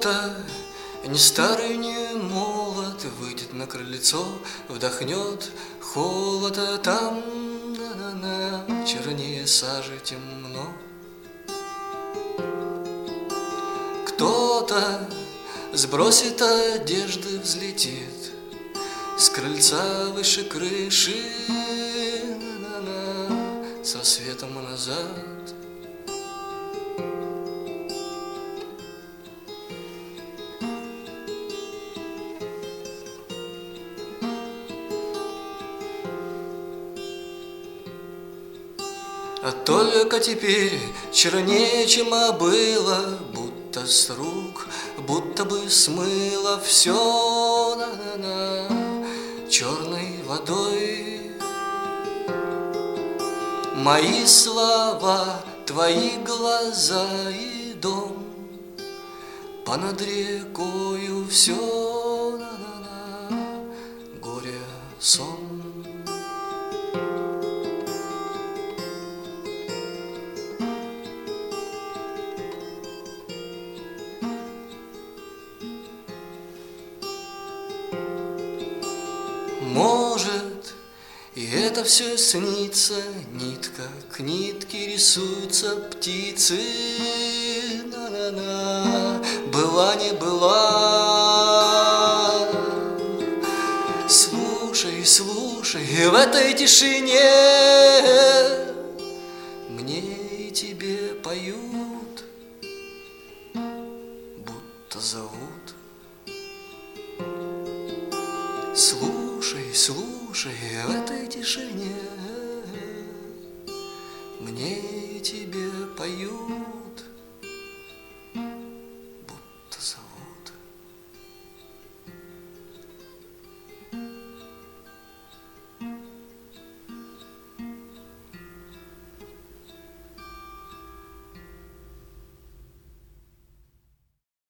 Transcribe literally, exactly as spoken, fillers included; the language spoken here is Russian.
Кто-то, ни старый, ни молод, выйдет на крыльцо, вдохнет холода. Там на-на-на, чернее сажи темно. Кто-то сбросит одежды, взлетит с крыльца выше крыши, на-на-на, с рассветом назад. А только теперь чернее, чем было, будто с рук, будто бы смыло все на-на-на черной водой. Мои слова, твои глаза и дом, понад рекою все на-на-на горе сон. Может, и это все снится, нитка к нитке рисуются птицы. На-на-на, была не была. Слушай, слушай, в этой тишине мне и тебе поют, будто зовут. Слушай, слушай, в этой тишине мне и тебе поют.